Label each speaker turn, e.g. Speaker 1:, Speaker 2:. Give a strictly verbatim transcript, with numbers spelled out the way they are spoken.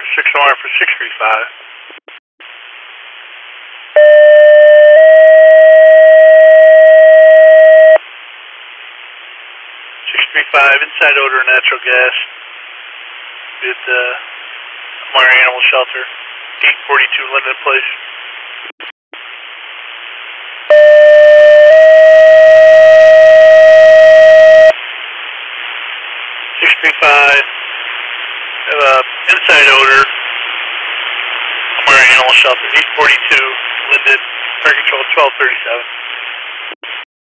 Speaker 1: six alarm for six three five. six three five, inside odor of natural gas at the uh, Meyer Animal Shelter, eight forty-two Linden Place. six three five, have a inside odor, Meyer Animal Shelter, eight forty-two Linden, fire control twelve thirty-seven.